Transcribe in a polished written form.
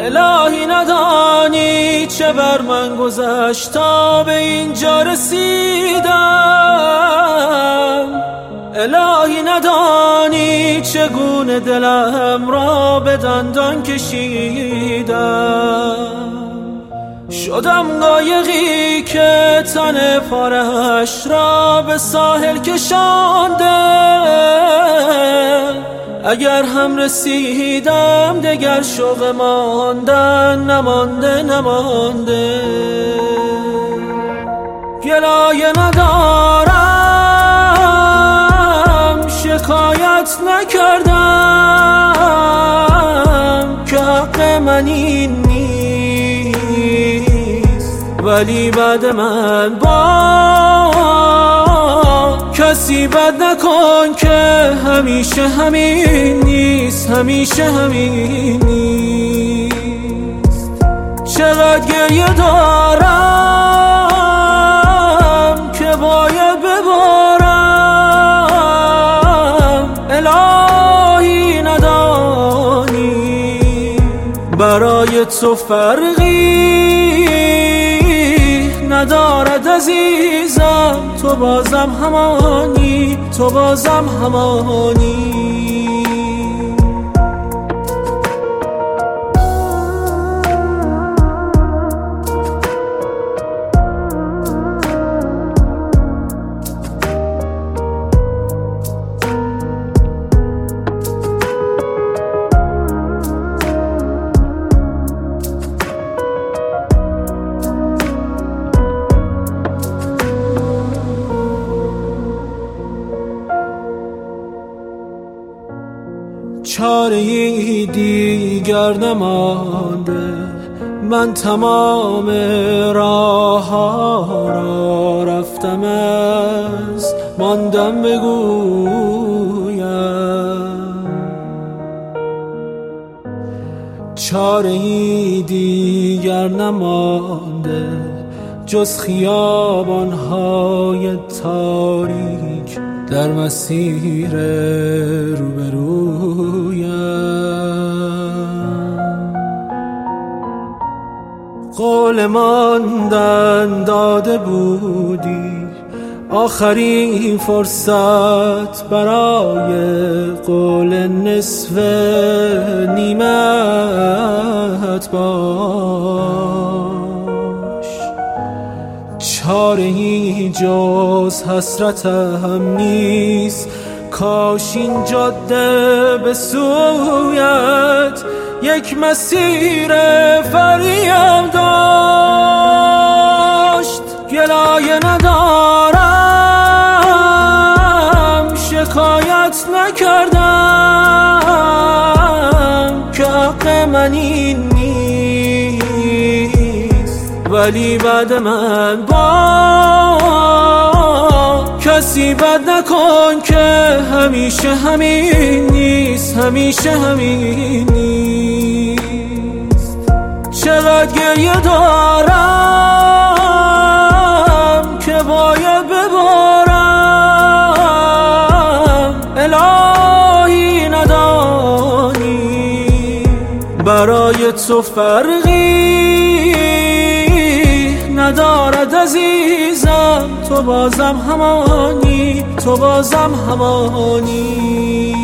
الهی ندانی چه بر من گذشت تا به اینجا رسیدم. الهی ندانی چگونه دلم را به دندان کشیدم. شدم قایقی که تن پارش را به ساحل کشانده. اگر هم رسیدم دگر شوق ماندن نمانده. گلایه ندارم، شکایت نکردم که حق من این نیست، ولی بعد من با کسی بد نکن که همیشه همین نیست، همیشه همین نیست. چقدر گریه دارم که باید ببارم. الهی ندانی برای تو فرقی ندارد عزیزم، تو بازم همانی، تو بازم همانی. چاره‌ای دیگر نمانده، من تمام راه‌ها را رفتم، از ماندم بگویم. چاره‌ای دیگر نمانده جز خیابان‌های تاریک در مسیر روبرویم. قول ماندن داده بودی، آخرین فرصت برای قول نصف نیمت باش. چاره‌ای جز حسرتم نیست، کاش این جاده به سویت یک مسیر فریم داشت. گلایه ندارم، شکایت نکردم که حق من این نیست، ولی بعد من با کسی بد نکن که همیشه همین نیست، همیشه همین نیست. چقدر گریه دارم که باید ببارم. الهی ندانی برای تو فرقی ندارد عزیزم، تو بازم همانی، تو بازم همانی.